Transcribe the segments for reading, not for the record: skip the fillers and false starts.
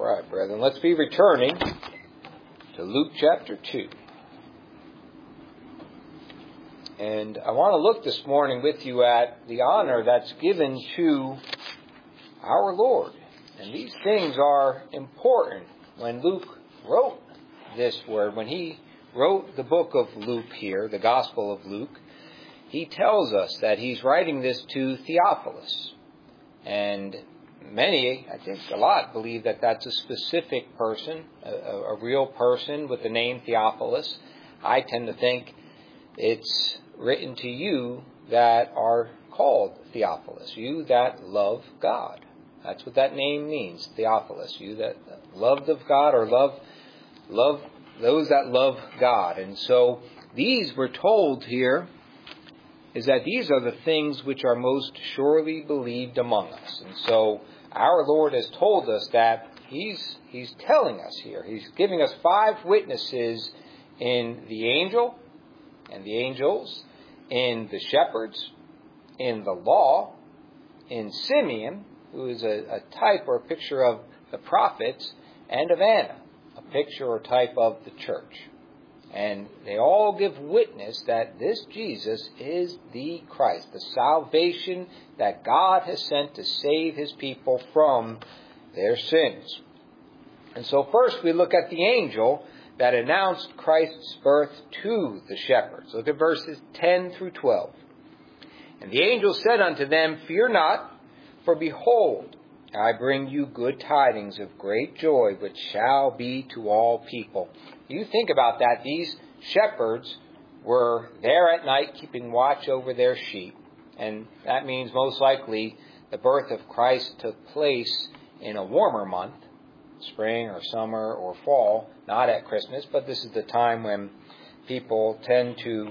All right, brethren, let's be returning to Luke chapter 2. And I want to look this morning with you at the honor that's given to our Lord. And these things are important. When Luke wrote this word, when he wrote the book of Luke here, the Gospel of Luke, he tells us that he's writing this to Theophilus. And many, I think a lot, believe that that's a specific person, a real person with the name Theophilus. I tend to think it's written to you that are called Theophilus, you that love God. That's what that name means, Theophilus, you that loved of God, or love those that love God. And so these we're told here is that these are the things which are most surely believed among us. And so our Lord has told us that He's telling us here. He's giving us 5 witnesses in the angel and the angels, in the shepherds, in the law, in Simeon, who is a type or a picture of the prophets, and of Anna, a picture or type of the church. And they all give witness that this Jesus is the Christ, the salvation that God has sent to save His people from their sins. And so first we look at the angel that announced Christ's birth to the shepherds. Look at verses 10 through 12. And the angel said unto them, Fear not, for behold, I bring you good tidings of great joy, which shall be to all people. You think about that. These shepherds were there at night keeping watch over their sheep. And that means most likely the birth of Christ took place in a warmer month, spring or summer or fall, not at Christmas, but this is the time when people tend to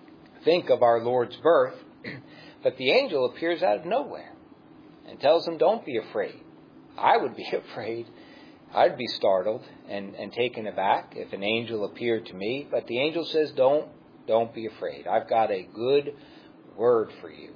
think of our Lord's birth. But the angel appears out of nowhere and tells them, don't be afraid. I would be afraid. I'd be startled and taken aback if an angel appeared to me. But the angel says, don't be afraid. I've got a good word for you.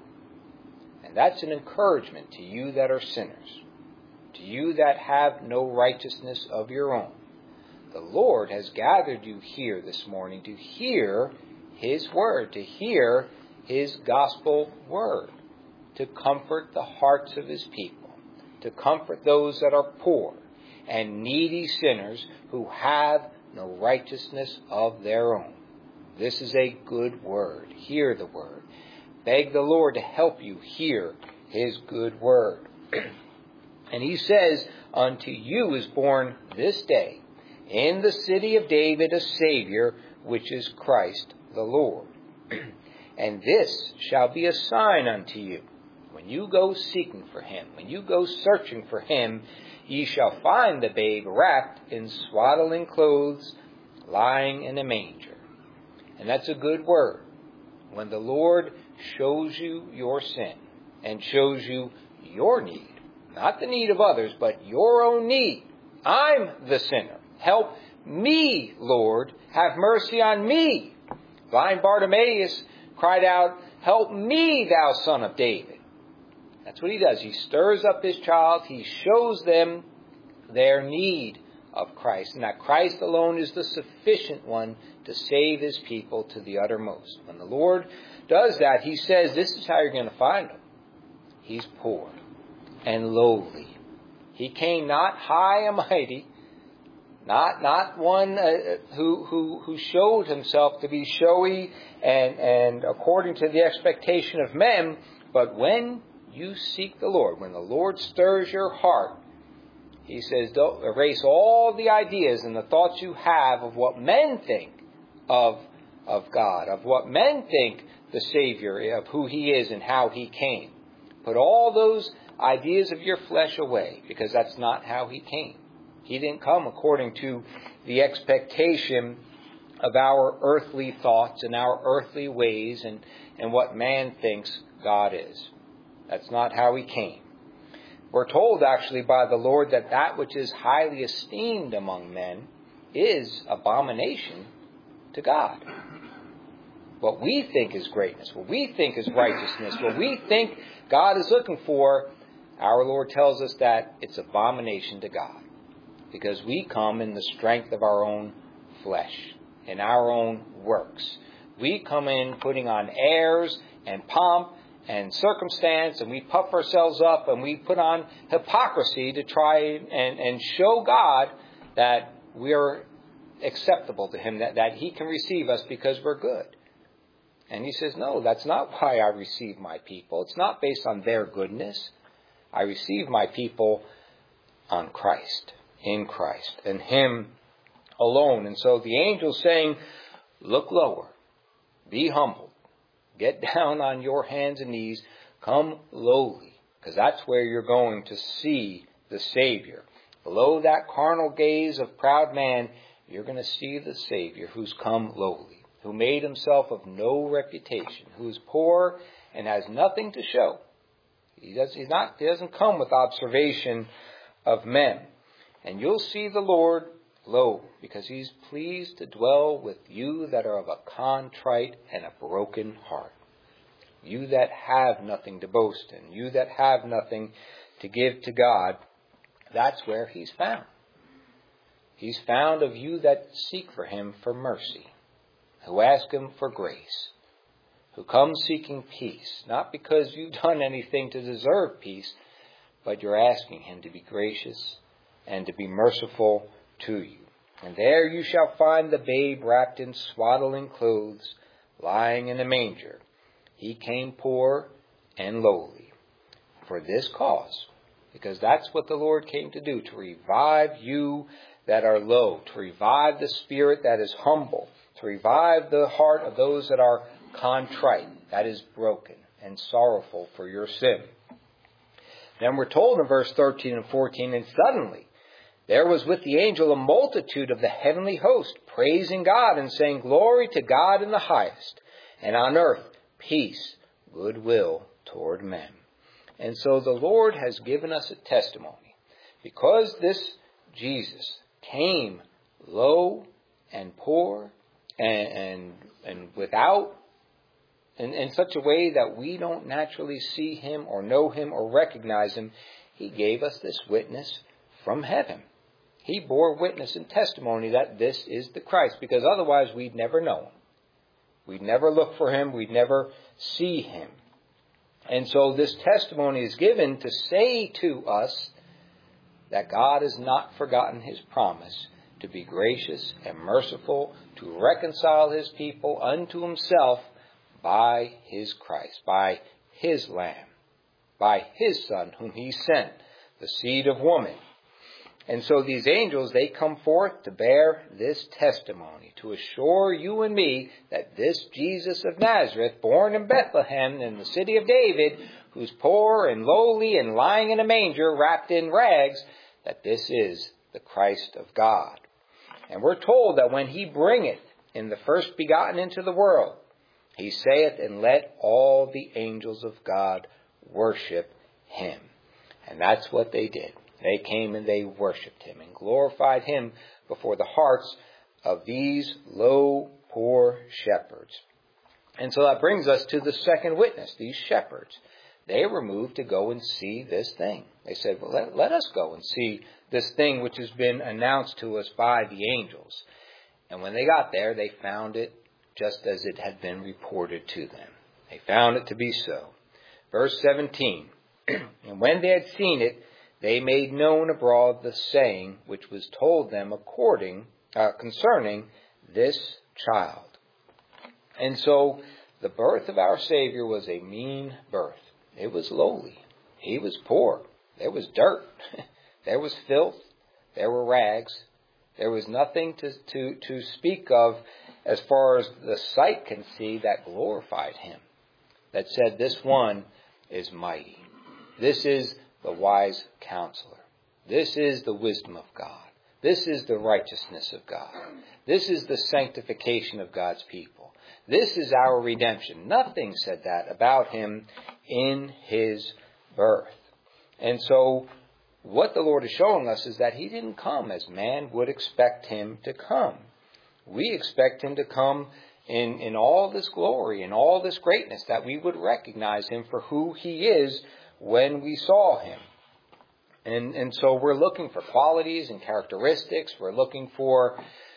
And that's an encouragement to you that are sinners, to you that have no righteousness of your own. The Lord has gathered you here this morning to hear His word, to hear His gospel word, to comfort the hearts of His people, to comfort those that are poor and needy sinners who have no righteousness of their own. This is a good word. Hear the word. Beg the Lord to help you hear His good word. And He says, Unto you is born this day in the city of David a Savior, which is Christ the Lord. And this shall be a sign unto you. When you go seeking for Him, when you go searching for Him, ye shall find the babe wrapped in swaddling clothes, lying in a manger. And that's a good word. When the Lord shows you your sin and shows you your need, not the need of others, but your own need. I'm the sinner. Help me, Lord. Have mercy on me. Blind Bartimaeus cried out, Help me, thou Son of David. That's what He does. He stirs up His child. He shows them their need of Christ, and that Christ alone is the sufficient one to save His people to the uttermost. When the Lord does that, He says, this is how you're going to find Him. He's poor and lowly. He came not high and mighty, not one who showed Himself to be showy and according to the expectation of men, but when you seek the Lord, when the Lord stirs your heart, He says, don't erase all the ideas and the thoughts you have of what men think of God, of what men think the Savior, of who He is and how He came. Put all those ideas of your flesh away, because that's not how He came. He didn't come according to the expectation of our earthly thoughts and our earthly ways and what man thinks God is. That's not how He came. We're told actually by the Lord that which is highly esteemed among men is abomination to God. What we think is greatness, what we think is righteousness, what we think God is looking for, our Lord tells us that it's abomination to God. because we come in the strength of our own flesh, in our own works. We come in putting on airs and pomp and circumstance, and we puff ourselves up, and we put on hypocrisy to try and show God that we are acceptable to Him, that He can receive us because we're good. And He says, no, that's not why I receive my people. It's not based on their goodness. I receive my people on Christ, in Christ, and Him alone. And so the angel's saying, look lower, be humble, get down on your hands and knees, come lowly, because that's where you're going to see the Savior. Below that carnal gaze of proud man, you're going to see the Savior who's come lowly, who made Himself of no reputation, who is poor and has nothing to show. He doesn't come with observation of men. And you'll see the Lord low, because He's pleased to dwell with you that are of a contrite and a broken heart. You that have nothing to boast in, you that have nothing to give to God, that's where He's found. He's found of you that seek for Him for mercy, who ask Him for grace, who come seeking peace, not because you've done anything to deserve peace, but you're asking Him to be gracious and to be merciful to you. And there you shall find the babe wrapped in swaddling clothes, lying in a manger. He came poor and lowly for this cause, because that's what the Lord came to do, to revive you that are low, to revive the spirit that is humble, to revive the heart of those that are contrite, that is broken and sorrowful for your sin. Then we're told in verse 13 and 14, and suddenly there was with the angel a multitude of the heavenly host, praising God and saying, Glory to God in the highest, and on earth peace, goodwill toward men. And so the Lord has given us a testimony. Because this Jesus came low and poor and without, in such a way that we don't naturally see Him or know Him or recognize Him, He gave us this witness from heaven. He bore witness and testimony that this is the Christ, because otherwise we'd never know Him. We'd never look for Him. We'd never see Him. And so this testimony is given to say to us that God has not forgotten His promise to be gracious and merciful, to reconcile His people unto Himself by His Christ, by His Lamb, by His Son whom He sent, the seed of woman. And so these angels, they come forth to bear this testimony, to assure you and me that this Jesus of Nazareth, born in Bethlehem in the city of David, who's poor and lowly and lying in a manger wrapped in rags, that this is the Christ of God. And we're told that when He bringeth in the first begotten into the world, He saith, and let all the angels of God worship Him. And that's what they did. They came and they worshipped Him and glorified Him before the hearts of these low, poor shepherds. And so that brings us to the second witness, these shepherds. They were moved to go and see this thing. They said, well, let us go and see this thing which has been announced to us by the angels. And when they got there, they found it just as it had been reported to them. They found it to be so. Verse 17, and when they had seen it, they made known abroad the saying which was told them concerning this child. And so the birth of our Savior was a mean birth. It was lowly. He was poor. There was dirt. There was filth. There were rags. There was nothing to speak of as far as the sight can see that glorified Him, that said, this one is mighty. This is the wise counselor. This is the wisdom of God. This is the righteousness of God. This is the sanctification of God's people. This is our redemption. Nothing said that about Him in His birth. And so what the Lord is showing us is that He didn't come as man would expect Him to come. We expect Him to come in all this glory and all this greatness, that we would recognize Him for who He is when we saw Him. And so we're looking for qualities and characteristics. We're looking for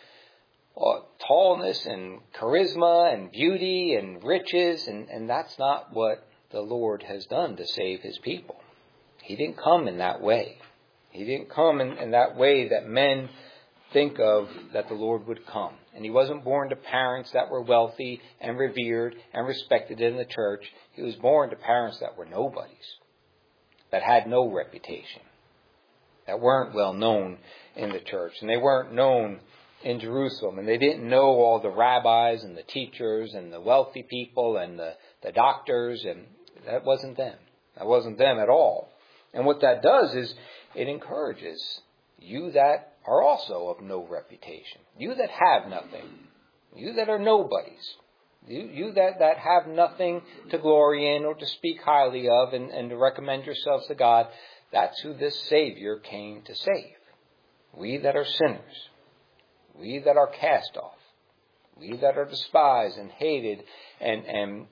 tallness and charisma and beauty and riches. And that's not what the Lord has done to save his people. He didn't come in that way. He didn't come in that way that men think of that the Lord would come. And he wasn't born to parents that were wealthy and revered and respected in the church. He was born to parents that were nobodies, that had no reputation, that weren't well known in the church. And they weren't known in Jerusalem. And they didn't know all the rabbis and the teachers and the wealthy people and the doctors. And that wasn't them. That wasn't them at all. And what that does is it encourages you that are also of no reputation, you that have nothing, you that are nobodies, you that have nothing to glory in or to speak highly of and to recommend yourselves to God. That's who this Savior came to save. We that are sinners, we that are cast off, we that are despised and hated and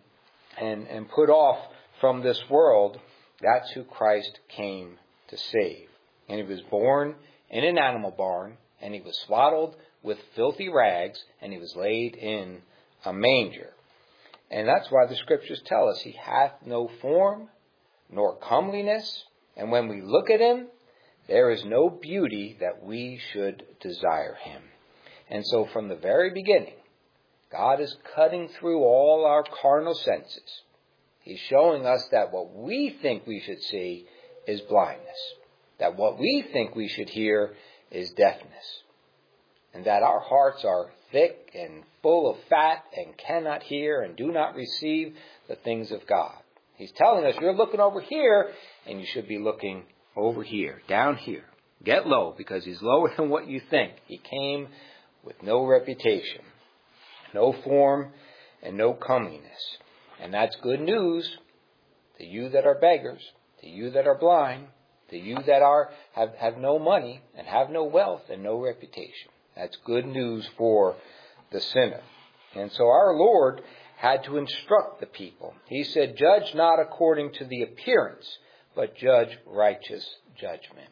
put off from this world. That's who Christ came to save. And he was born in an animal barn, and he was swaddled with filthy rags, and he was laid in a manger. And that's why the scriptures tell us he hath no form nor comeliness, and when we look at him, there is no beauty that we should desire him. And so from the very beginning, God is cutting through all our carnal senses. He's showing us that what we think we should see is blindness, that what we think we should hear is deafness, and that our hearts are thick and full of fat and cannot hear and do not receive the things of God. He's telling us you're looking over here and you should be looking over here, down here. Get low, because he's lower than what you think. He came with no reputation, no form, and no comeliness. And that's good news to you that are beggars, to you that are blind, to you that have no money and have no wealth and no reputation. That's good news for the sinner. And so our Lord had to instruct the people. He said, judge not according to the appearance, but judge righteous judgment.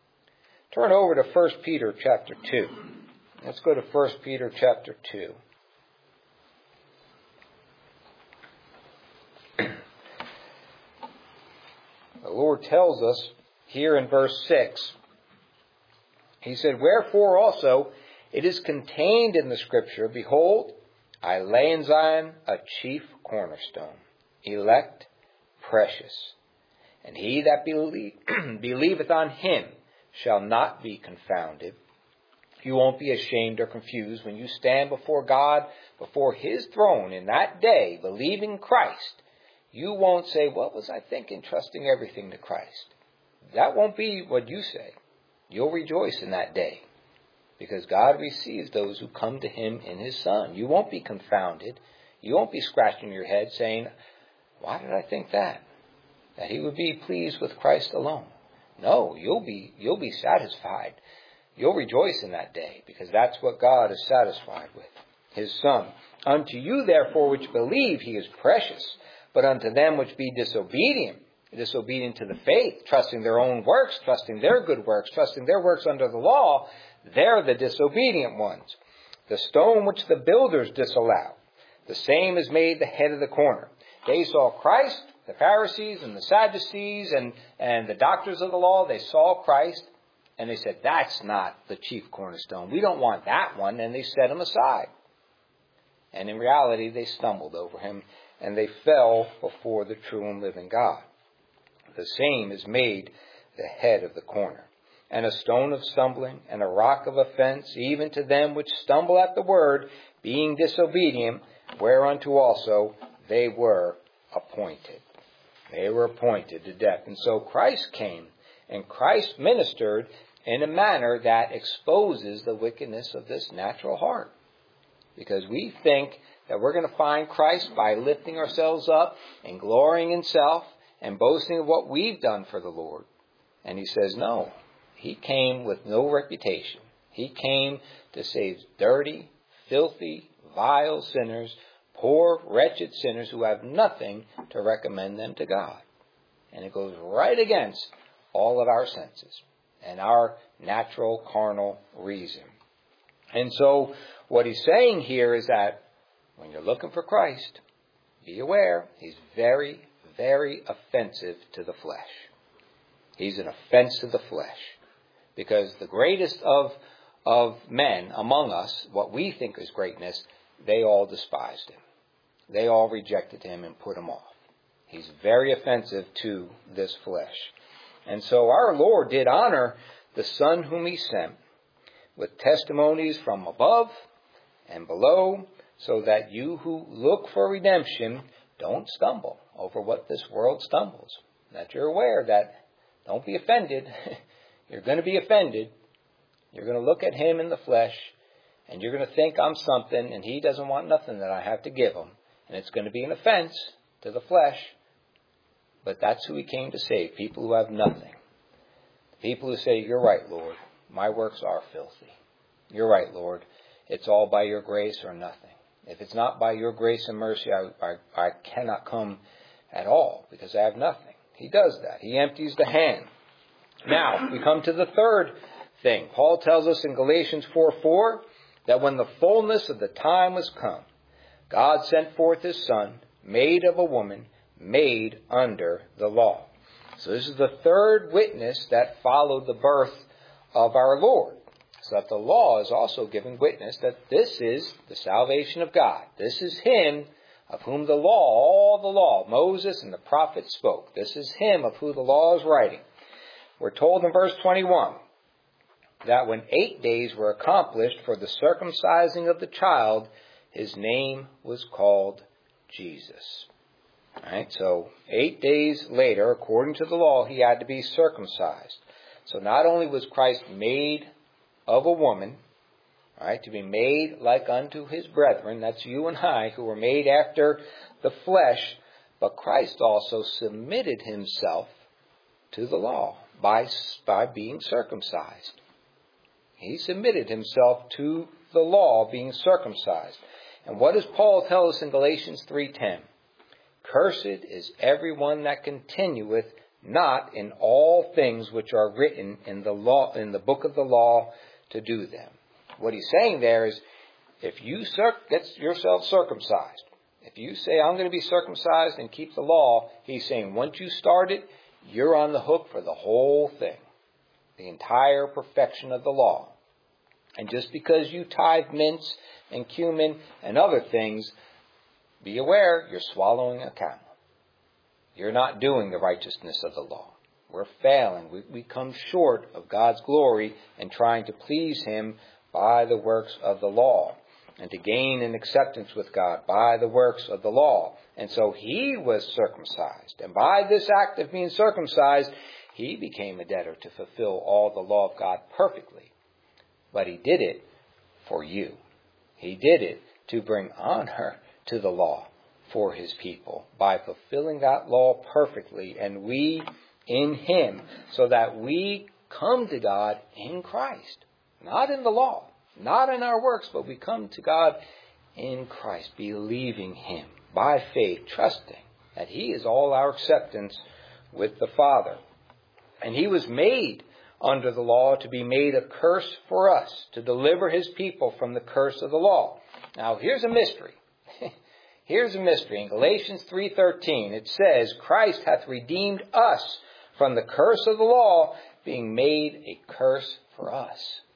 Turn over to 1 Peter chapter 2. Let's go to 1 Peter chapter 2. The Lord tells us here in verse 6, he said, wherefore also it is contained in the scripture, behold, I lay in Zion a chief cornerstone, elect, precious. And he that believeth on him shall not be confounded. You won't be ashamed or confused when you stand before God, before his throne in that day, believing Christ. You won't say, what was I thinking, trusting everything to Christ? That won't be what you say. You'll rejoice in that day, because God receives those who come to him in his Son. You won't be confounded. You won't be scratching your head saying, why did I think that? That he would be pleased with Christ alone. No, you'll be satisfied. You'll rejoice in that day, because that's what God is satisfied with, his Son. Unto you, therefore, which believe, he is precious. But unto them which be disobedient to the faith, trusting their own works, trusting their good works, trusting their works under the law, they're the disobedient ones. The stone which the builders disallowed, the same is made the head of the corner. They saw Christ, the Pharisees and the Sadducees and the doctors of the law, they saw Christ, and they said, that's not the chief cornerstone. We don't want that one, and they set him aside. And in reality, they stumbled over him, and they fell before the true and living God. The same is made the head of the corner, and a stone of stumbling, and a rock of offense, even to them which stumble at the word, being disobedient, whereunto also they were appointed. They were appointed to death. And so Christ came, and Christ ministered in a manner that exposes the wickedness of this natural heart. Because we think that we're going to find Christ by lifting ourselves up and glorying in self and boasting of what we've done for the Lord. And he says, no, he came with no reputation. He came to save dirty, filthy, vile sinners, poor, wretched sinners who have nothing to recommend them to God. And it goes right against all of our senses and our natural carnal reason. And so what he's saying here is that when you're looking for Christ, be aware he's very, very offensive to the flesh. He's an offense to the flesh. Because the greatest of men among us, what we think is greatness, they all despised him. They all rejected him and put him off. He's very offensive to this flesh. And so our Lord did honor the Son whom he sent with testimonies from above and below, so that you who look for redemption don't stumble over what this world stumbles. That you're aware that, don't be offended. You're going to be offended. You're going to look at him in the flesh, and you're going to think I'm something, and he doesn't want nothing that I have to give him. And it's going to be an offense to the flesh. But that's who he came to save, people who have nothing. People who say, you're right, Lord, my works are filthy. You're right, Lord, it's all by your grace or nothing. If it's not by your grace and mercy, I cannot come at all, because I have nothing. He does that. He empties the hand. Now, we come to the third thing. Paul tells us in Galatians 4:4 that when the fullness of the time was come, God sent forth his Son, made of a woman, made under the law. So this is the third witness that followed the birth of our Lord. So that the law is also giving witness that this is the salvation of God. This is him of whom the law, all the law, Moses and the prophets spoke. This is him of whom the law is writing. We're told in verse 21 that when 8 days were accomplished for the circumcising of the child, his name was called Jesus. All right, so 8 days later, according to the law, he had to be circumcised. So not only was Christ made of a woman, all right, to be made like unto his brethren, that's you and I, who were made after the flesh, but Christ also submitted himself to the law by being circumcised. He submitted himself to the law, being circumcised. And what does Paul tell us in Galatians 3:10? Cursed is everyone that continueth not in all things which are written in the law, in the book of the law, to do them. What he's saying there is, if you get yourself circumcised, if you say, I'm going to be circumcised and keep the law, he's saying, once you start it, you're on the hook for the whole thing, the entire perfection of the law. And just because you tithe mints and cumin and other things, be aware you're swallowing a camel. You're not doing the righteousness of the law. We're failing. We come short of God's glory and trying to please him by the works of the law, and to gain an acceptance with God by the works of the law. And so he was circumcised. And by this act of being circumcised, he became a debtor to fulfill all the law of God perfectly. But he did it for you. He did it to bring honor to the law for his people by fulfilling that law perfectly, and we in him, so that we come to God in Christ. Not in the law, not in our works, but we come to God in Christ, believing him by faith, trusting that he is all our acceptance with the Father. And he was made under the law to be made a curse for us, to deliver his people from the curse of the law. Now, here's a mystery. Here's a mystery. In Galatians 3:13, it says, Christ hath redeemed us from the curse of the law, being made a curse for us.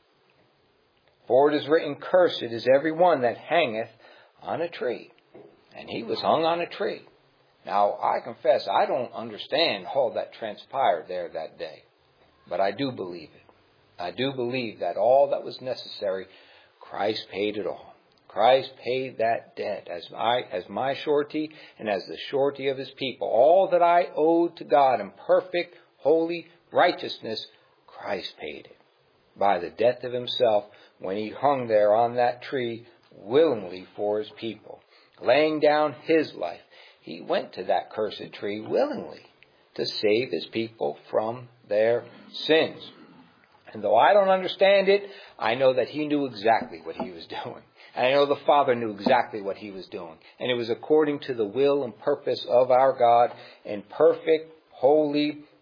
For it is written, Cursed is every one that hangeth on a tree. And he was hung on a tree. Now, I confess, I don't understand all that transpired there that day. But I do believe it. I do believe that all that was necessary, Christ paid it all. Christ paid that debt as my surety and as the surety of his people. All that I owed to God in perfect, holy righteousness, Christ paid it by the death of himself when he hung there on that tree willingly for his people. Laying down his life, he went to that cursed tree willingly to save his people from their sins. And though I don't understand it, I know that he knew exactly what he was doing. And I know the Father knew exactly what he was doing. And it was according to the will and purpose of our God in perfect, holy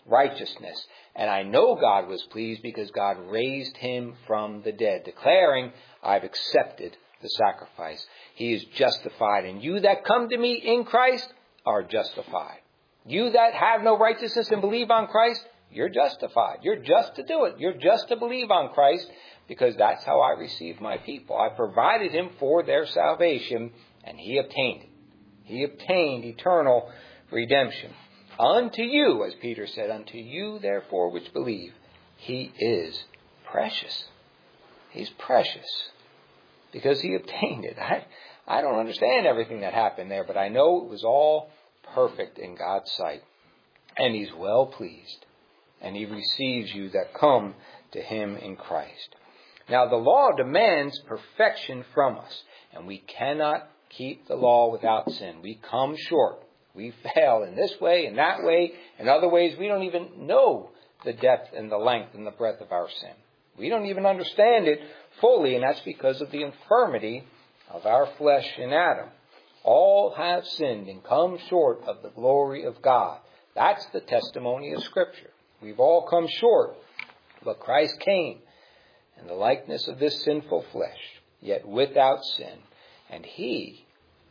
righteousness. And I know God was pleased because God raised him from the dead, declaring, I've accepted the sacrifice. He is justified. And you that come to me in Christ are justified. You that have no righteousness and believe on Christ, you're justified. You're just to do it. You're just to believe on Christ, because that's how I received my people. I provided him for their salvation, and he obtained it. He obtained eternal redemption. Unto you, as Peter said, unto you therefore which believe, he is precious. He's precious because he obtained it. I don't understand everything that happened there, but I know it was all perfect in God's sight. And he's well pleased. And he receives you that come to him in Christ. Now the law demands perfection from us. And we cannot keep the law without sin. We come short. We fail in this way, in that way, in other ways. We don't even know the depth and the length and the breadth of our sin. We don't even understand it fully, and that's because of the infirmity of our flesh in Adam. All have sinned and come short of the glory of God. That's the testimony of Scripture. We've all come short, but Christ came in the likeness of this sinful flesh, yet without sin. And he,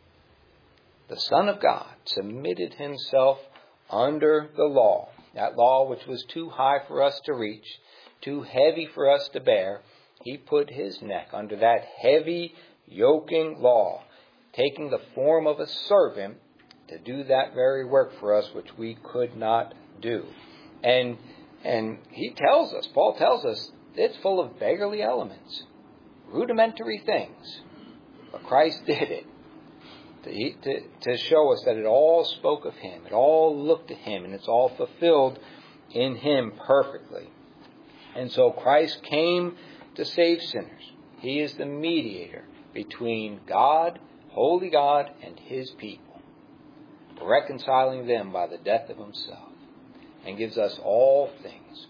the Son of God, submitted himself under the law, that law which was too high for us to reach, too heavy for us to bear. He put his neck under that heavy, yoking law, taking the form of a servant to do that very work for us which we could not do. And he tells us, Paul tells us, it's full of beggarly elements, rudimentary things. But Christ did it to show us that it all spoke of him. It all looked to him, and it's all fulfilled in him perfectly. And so Christ came to save sinners. He is the mediator between God, holy God, and his people, reconciling them by the death of himself, and gives us all things.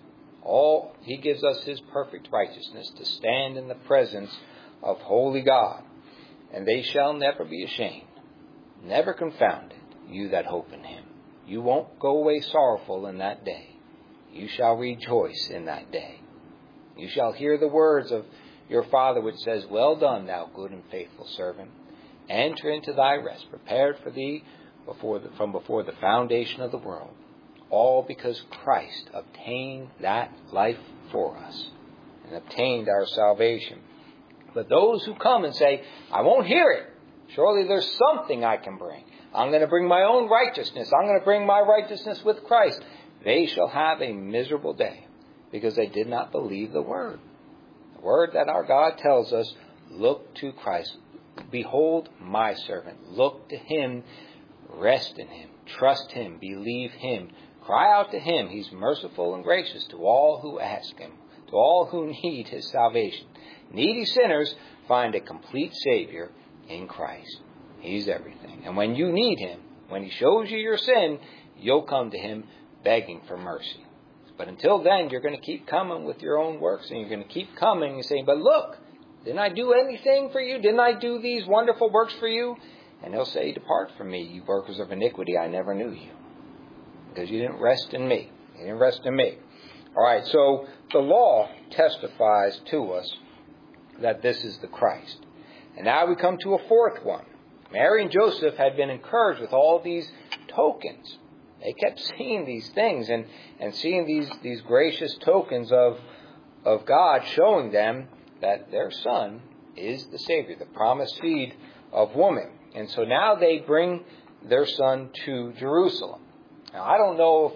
He gives us his perfect righteousness to stand in the presence of holy God. And they shall never be ashamed, never confounded, you that hope in him. You won't go away sorrowful in that day. You shall rejoice in that day. You shall hear the words of your Father which says, Well done, thou good and faithful servant. Enter into thy rest, prepared for thee from before the foundation of the world. All because Christ obtained that life for us and obtained our salvation. But those who come and say, I won't hear it. Surely there's something I can bring. I'm going to bring my own righteousness. I'm going to bring my righteousness with Christ. They shall have a miserable day because they did not believe the word. The word that our God tells us, look to Christ. Behold my servant. Look to him. Rest in him. Trust him. Believe him. Cry out to him. He's merciful and gracious to all who ask him, to all who need his salvation. Needy sinners find a complete Savior in Christ. He's everything. And when you need him, when he shows you your sin, you'll come to him begging for mercy. But until then, you're going to keep coming with your own works, and you're going to keep coming and saying, but look, didn't I do anything for you? Didn't I do these wonderful works for you? And he'll say, depart from me, you workers of iniquity, I never knew you. Because you didn't rest in me. You didn't rest in me. All right, so the law testifies to us that this is the Christ. And now we come to a fourth one. Mary and Joseph had been encouraged with all these tokens. They kept seeing these things and seeing these gracious tokens of God, showing them that their son is the Savior, the promised seed of woman. And so now they bring their son to Jerusalem. Now I don't know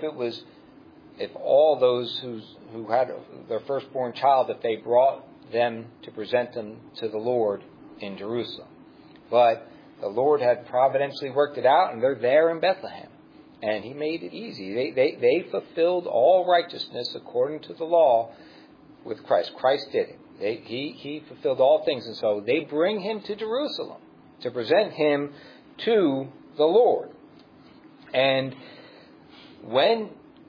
if all those who had their firstborn child, that they brought them to present them to the Lord in Jerusalem. But the Lord had providentially worked it out, and they're there in Bethlehem. And he made it easy. They fulfilled all righteousness according to the law with Christ. Christ did it. He fulfilled all things. And so they bring him to Jerusalem to present him to the Lord. And when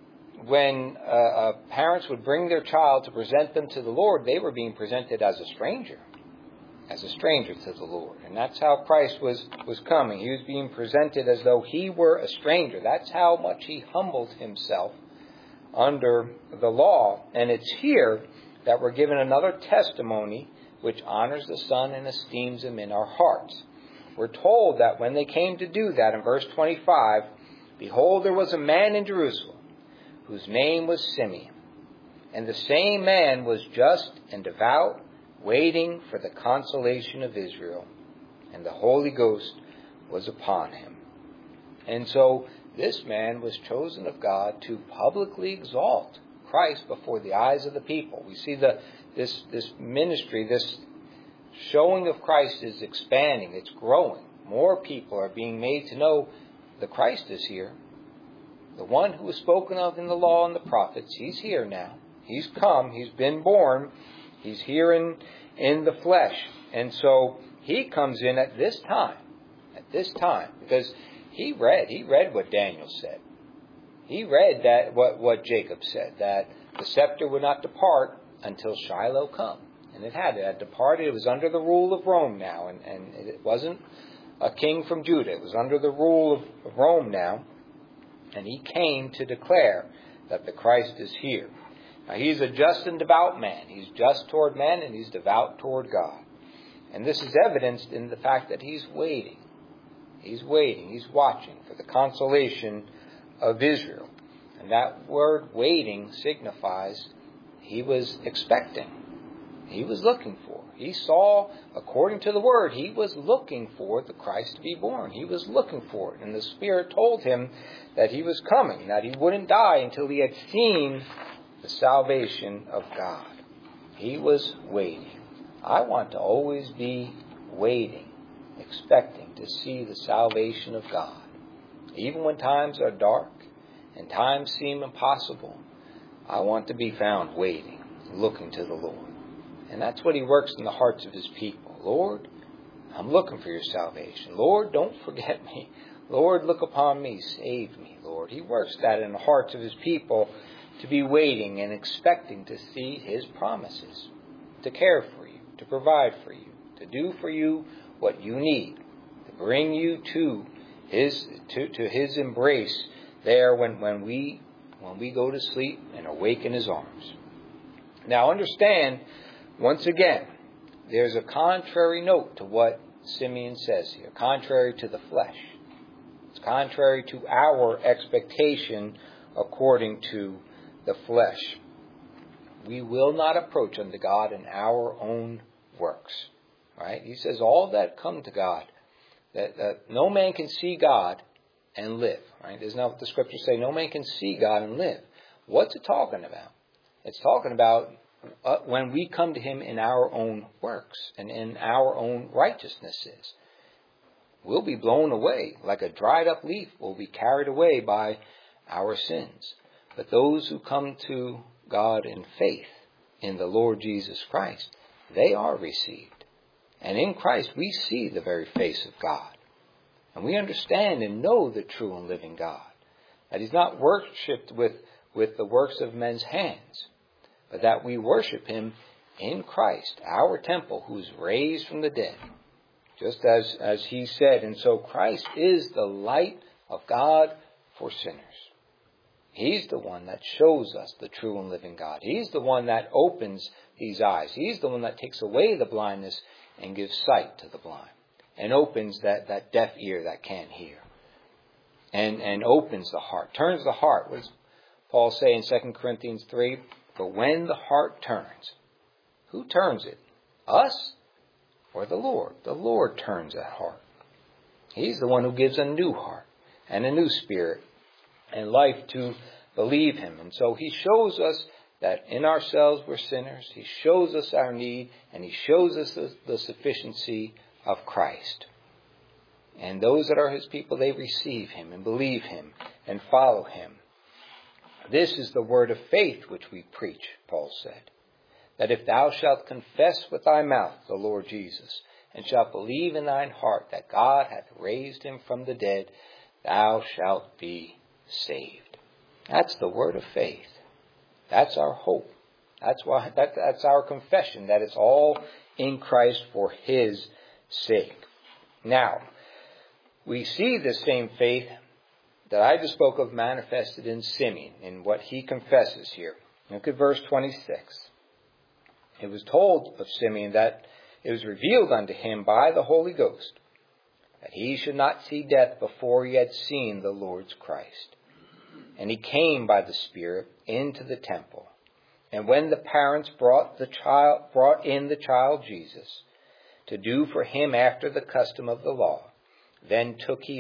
parents would bring their child to present them to the Lord, they were being presented as a stranger to the Lord. And that's how Christ was coming. He was being presented as though he were a stranger. That's how much he humbled himself under the law. And it's here that we're given another testimony which honors the Son and esteems Him in our hearts. We're told that when they came to do that, in verse 25, behold, there was a man in Jerusalem whose name was Simeon. And the same man was just and devout, waiting for the consolation of Israel. And the Holy Ghost was upon him. And so this man was chosen of God to publicly exalt Christ before the eyes of the people. We see this ministry, this showing of Christ is expanding, it's growing. More people are being made to know the Christ is here. The one who was spoken of in the law and the prophets, He's here now. He's come, He's been born, He's here in the flesh. And so He comes in at this time, because he read what Daniel said. He read that what Jacob said, that the scepter would not depart until Shiloh come. And it had departed. It was under the rule of Rome now, and it wasn't a king from Judah. It was under the rule of Rome now. And He came to declare that the Christ is here. Now, He's a just and devout man. He's just toward men, and He's devout toward God. And this is evidenced in the fact that He's waiting. He's waiting. He's watching for the consolation of Israel. And that word waiting signifies He was expecting. He was looking for. He saw, according to the Word, He was looking for the Christ to be born. He was looking for it. And the Spirit told Him that He was coming, that He wouldn't die until He had seen the salvation of God. He was waiting. I want to always be waiting, expecting to see the salvation of God. Even when times are dark and times seem impossible, I want to be found waiting, looking to the Lord. And that's what He works in the hearts of His people. Lord, I'm looking for Your salvation. Lord, don't forget me. Lord, look upon me. Save me, Lord. He works that in the hearts of His people to be waiting and expecting to see His promises, to care for you, to provide for you, to do for you what you need, to bring you to His embrace there when we go to sleep and awake in His arms. Now understand, once again, there's a contrary note to what Simeon says here, contrary to the flesh. It's contrary to our expectation according to the flesh. We will not approach unto God in our own works. Right? He says all that come to God, that no man can see God and live. Right? Isn't that what the scriptures say? No man can see God and live. What's it talking about? It's talking about when we come to Him in our own works and in our own righteousnesses. We'll be blown away like a dried up leaf. Will be carried away by our sins. But those who come to God in faith in the Lord Jesus Christ, they are received. And in Christ we see the very face of God. And we understand and know the true and living God. That He's not worshipped with the works of men's hands, but that we worship Him in Christ, our temple, who's raised from the dead. Just as He said. And so Christ is the light of God for sinners. He's the one that shows us the true and living God. He's the one that opens these eyes. He's the one that takes away the blindness and gives sight to the blind. And opens that deaf ear that can't hear. And opens the heart, turns the heart. What does Paul say in 2 Corinthians 3? But when the heart turns, who turns it? Us or the Lord? The Lord turns that heart. He's the one who gives a new heart and a new spirit and life to believe Him. And so He shows us that in ourselves we're sinners. He shows us our need, and He shows us the sufficiency of Christ. And those that are His people, they receive Him and believe Him and follow Him. This is the word of faith which we preach, Paul said, that if thou shalt confess with thy mouth the Lord Jesus, and shalt believe in thine heart that God hath raised Him from the dead, thou shalt be saved. That's the word of faith. That's our hope. That's our confession, that it's all in Christ for His sake. Now, we see this same faith that I just spoke of manifested in Simeon, in what he confesses here. Look at verse 26. It was told of Simeon that it was revealed unto him by the Holy Ghost that he should not see death before he had seen the Lord's Christ. And he came by the Spirit into the temple. And when the parents brought in the child Jesus to do for him after the custom of the law, then took he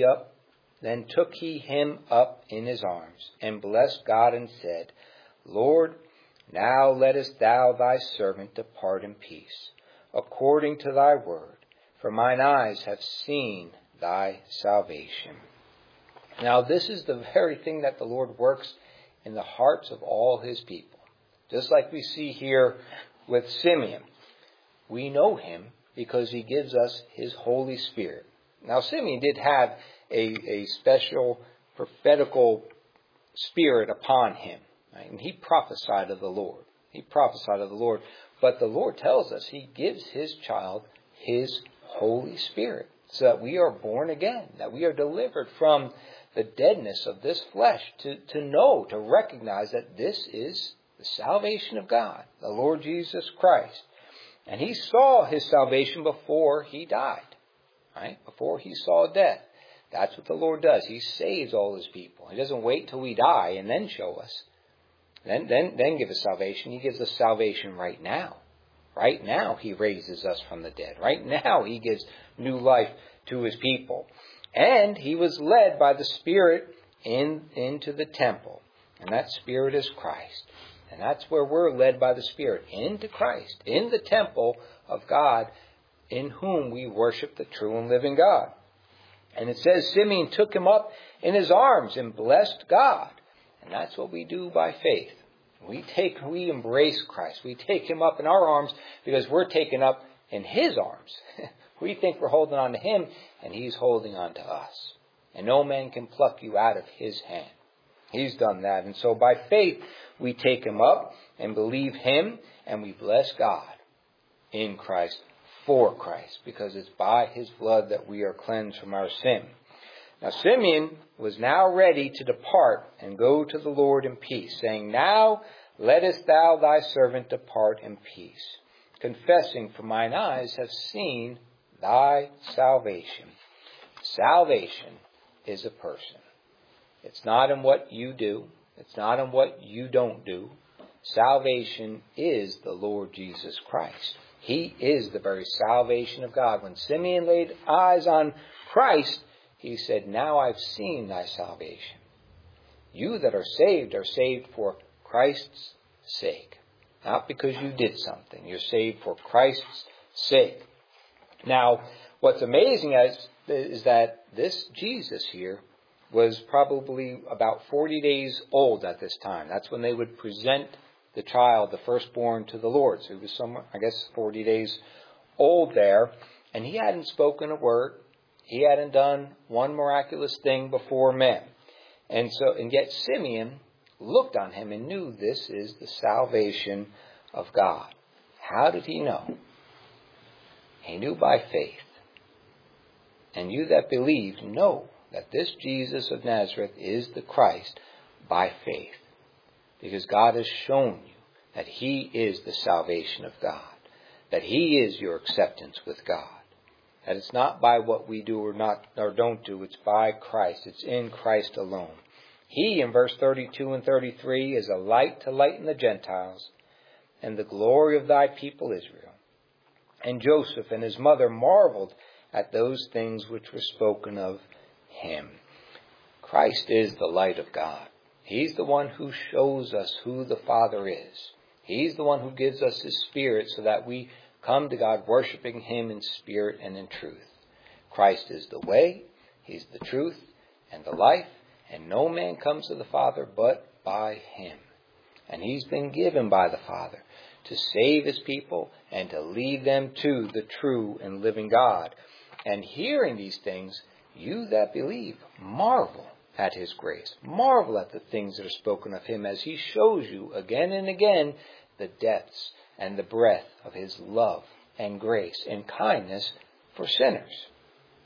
him up in his arms, and blessed God, and said, Lord, now lettest thou thy servant depart in peace, according to thy word, for mine eyes have seen thy salvation. Now this is the very thing that the Lord works in the hearts of all his people. Just like we see here with Simeon. We know him because he gives us his Holy Spirit. Now Simeon did have a special prophetical spirit upon him. Right? And he prophesied of the Lord. But the Lord tells us he gives his child his Holy Spirit so that we are born again, that we are delivered from the deadness of this flesh, to recognize that this is the salvation of God, the Lord Jesus Christ. And he saw his salvation before he died, right? Before he saw death. That's what the Lord does. He saves all his people. He doesn't wait till we die and then show us. Then give us salvation. He gives us salvation right now. Right now he raises us from the dead. Right now he gives new life to his people. And he was led by the Spirit into the temple. And that Spirit is Christ. And that's where we're led by the Spirit, into Christ, in the temple of God, in whom we worship the true and living God. And it says Simeon took him up in his arms and blessed God. And that's what we do by faith. We embrace Christ. We take him up in our arms because we're taken up in his arms. We think we're holding on to him and he's holding on to us. And no man can pluck you out of his hand. He's done that. And so by faith, we take him up and believe him, and we bless God in Christ, for Christ, because it's by his blood that we are cleansed from our sin. Now Simeon was now ready to depart and go to the Lord in peace, saying, Now lettest thou thy servant depart in peace, confessing, for mine eyes have seen thy salvation. Salvation is a person. It's not in what you do. It's not in what you don't do. Salvation is the Lord Jesus Christ. He is the very salvation of God. When Simeon laid eyes on Christ, he said, Now I've seen thy salvation. You that are saved for Christ's sake. Not because you did something. You're saved for Christ's sake. Now, what's amazing is that this Jesus here was probably about 40 days old at this time. That's when they would present the child, the firstborn, to the Lord. So he was somewhere, 40 days old there. And he hadn't spoken a word. He hadn't done one miraculous thing before men. And yet Simeon looked on him and knew this is the salvation of God. How did he know? He knew by faith. And you that believe know that this Jesus of Nazareth is the Christ by faith. Because God has shown you that he is the salvation of God. That he is your acceptance with God. That it's not by what we do or don't do. It's by Christ. It's in Christ alone. He, in verse 32 and 33, is a light to lighten the Gentiles and the glory of thy people Israel. And Joseph and his mother marveled at those things which were spoken of him. Christ is the light of God. He's the one who shows us who the Father is. He's the one who gives us his Spirit so that we come to God worshiping him in spirit and in truth. Christ is the way, he's the truth and the life, and no man comes to the Father but by him. And he's been given by the Father to save his people and to lead them to the true and living God. And hearing these things, you that believe marvel at his grace. Marvel at the things that are spoken of him as he shows you again and again the depths and the breadth of his love and grace and kindness for sinners.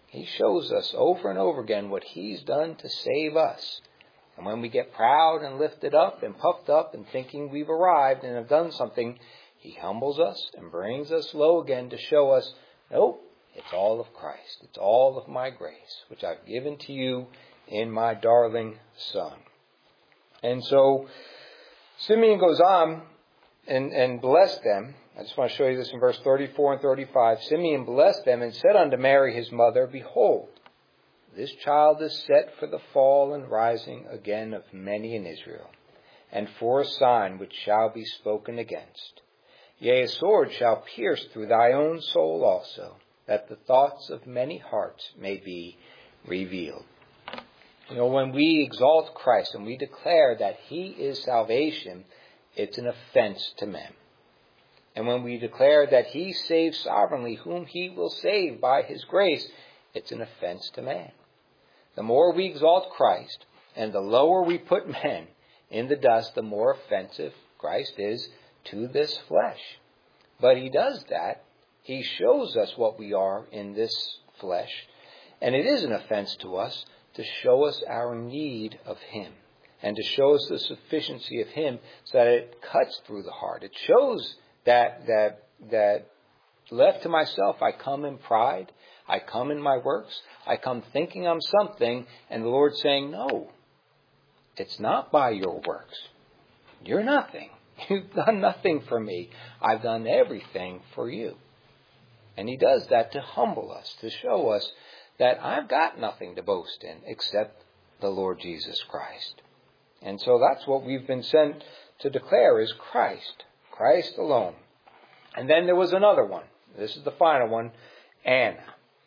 He shows us over and over again what He's done to save us. And when we get proud and lifted up and puffed up and thinking we've arrived and have done something, He humbles us and brings us low again to show us, nope, it's all of Christ. It's all of my grace, which I've given to you in my darling Son. And so Simeon goes on and blessed them. I just want to show you this in verse 34 and 35. Simeon blessed them and said unto Mary his mother, Behold, this child is set for the fall and rising again of many in Israel, and for a sign which shall be spoken against. Yea, a sword shall pierce through thy own soul also, that the thoughts of many hearts may be revealed. You know, when we exalt Christ and we declare that He is salvation, it's an offense to men. And when we declare that He saves sovereignly whom He will save by His grace, it's an offense to man. The more we exalt Christ and the lower we put men in the dust, the more offensive Christ is to this flesh. But He does that. He shows us what we are in this flesh. And it is an offense to us to show us our need of Him and to show us the sufficiency of Him so that it cuts through the heart. It shows that left to myself, I come in pride, I come in my works, I come thinking I'm something, and the Lord's saying, no, it's not by your works. You're nothing. You've done nothing for me. I've done everything for you. And He does that to humble us, to show us that I've got nothing to boast in except the Lord Jesus Christ. And so that's what we've been sent to declare is Christ. Christ alone. And then there was another one. This is the final one. Anna.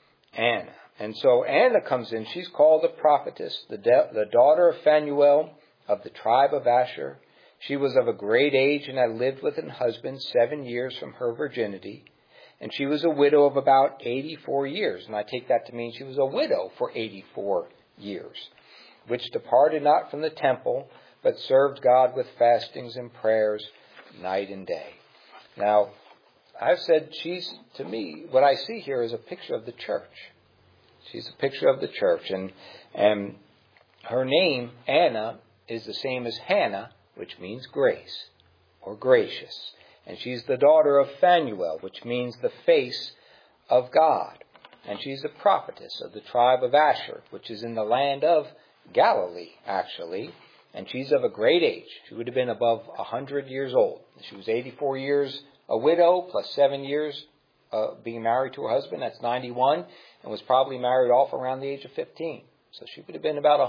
And so Anna comes in. She's called a prophetess, the daughter of Phanuel of the tribe of Asher. She was of a great age and had lived with an husband 7 years from her virginity. And she was a widow of about 84 years. And I take that to mean she was a widow for 84 years, which departed not from the temple, but served God with fastings and prayers night and day. Now, I've said to me, what I see here is a picture of the church. She's a picture of the church. And her name, Anna, is the same as Hannah, which means grace or gracious. And she's the daughter of Phanuel, which means the face of God. And she's a prophetess of the tribe of Asher, which is in the land of Galilee, actually. And she's of a great age. She would have been above 100 years old. She was 84 years a widow, plus 7 years being married to her husband. That's 91. And was probably married off around the age of 15. So she would have been about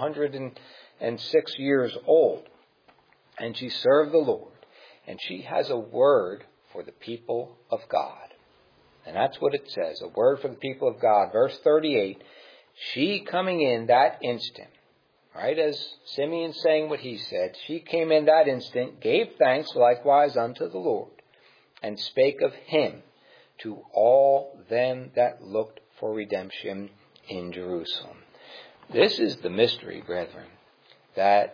106 years old. And she served the Lord. And she has a word for the people of God. And that's what it says, a word for the people of God. Verse 38, she coming in that instant, right, as Simeon saying what he said, she came in that instant, gave thanks likewise unto the Lord, and spake of Him to all them that looked for redemption in Jerusalem. This is the mystery, brethren, that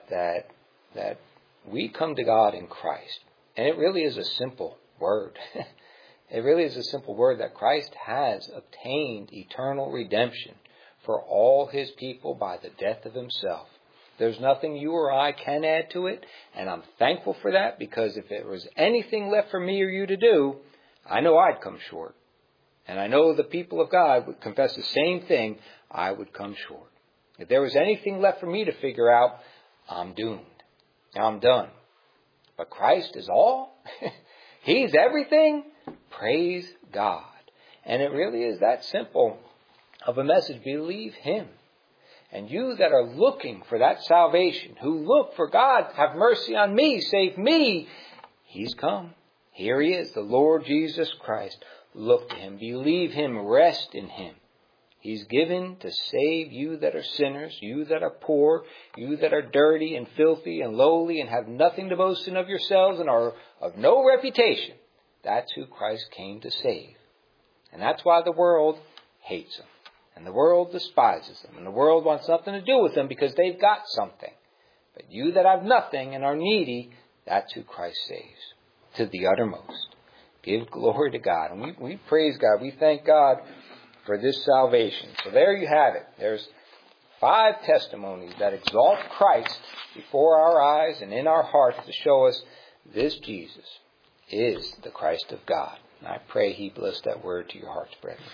we come to God in Christ. And it really is a simple word. It really is a simple word that Christ has obtained eternal redemption for all His people by the death of Himself. There's nothing you or I can add to it, and I'm thankful for that, because if there was anything left for me or you to do, I know I'd come short. And I know the people of God would confess the same thing, I would come short. If there was anything left for me to figure out, I'm doomed. I'm done. But Christ is all. He's everything. Praise God. And it really is that simple of a message. Believe Him. And you that are looking for that salvation, who look for God, have mercy on me, save me, He's come. Here He is, the Lord Jesus Christ. Look to Him. Believe Him. Rest in Him. He's given to save you that are sinners, you that are poor, you that are dirty and filthy and lowly and have nothing to boast in of yourselves and are of no reputation. That's who Christ came to save. And that's why the world hates Him. And the world despises Him. And the world wants nothing to do with Him because they've got something. But you that have nothing and are needy, that's who Christ saves to the uttermost. Give glory to God. And we praise God. We thank God for this salvation. So there you have it. There's 5 testimonies that exalt Christ before our eyes and in our hearts to show us this Jesus is the Christ of God. And I pray He bless that word to your hearts, brethren.